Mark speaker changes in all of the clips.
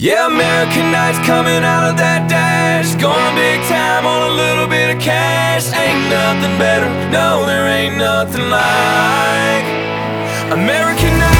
Speaker 1: Yeah, American Nights coming out of that dash, going big time on a little bit of cash. Ain't nothing better, no, there ain't nothing like American Nights.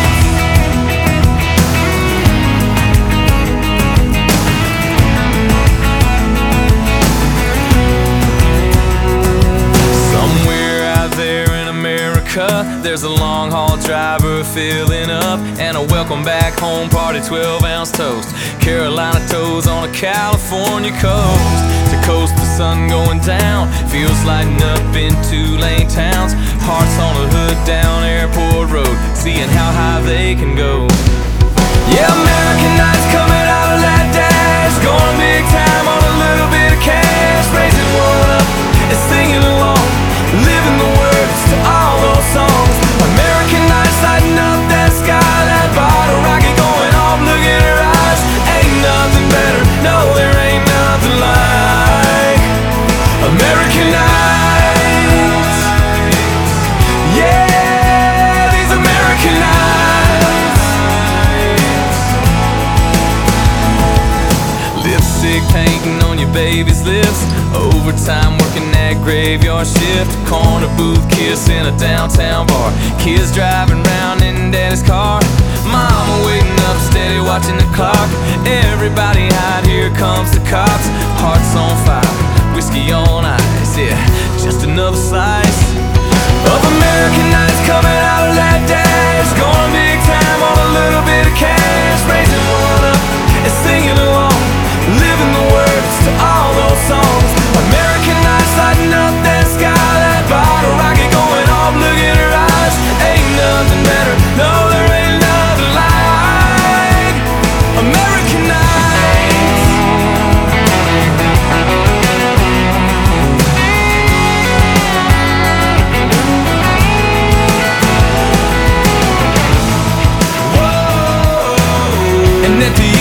Speaker 1: There's a long haul driver filling up, and a welcome back home party 12-ounce toast. Carolina toes on a California coast. To coast the sun going down, feels lighting up in two-lane towns. Hearts on a hood down Airport Road, seeing how high they can go. Yeah, American Nights coming out of that dash, going big time on a little bit of cash. Raising one up and singing along, living the words to all those songs. American Nights lighting up that sky, that bottle rocket going off, look at her eyes. Ain't nothing better, no, there ain't nothing like American Nights. Yeah, these American Nights. Lipstick painting on your baby's lips, overtime working that graveyard shift, corner booth kiss in a downtown bar, kids driving round in daddy's car, mama waiting up steady watching the clock. Everybody hide, here comes the cops. Hearts on fire, whiskey on ice, yeah, just another slice of American Nights coming out of that dash, going big time on a little bit of cash. Raising one up and singing along, living the words to all those songs. American Nights lighting up that sky, that bottle rocket going off, look at her eyes. Ain't nothing better, no, there ain't nothing like American Nights. Whoa. And at the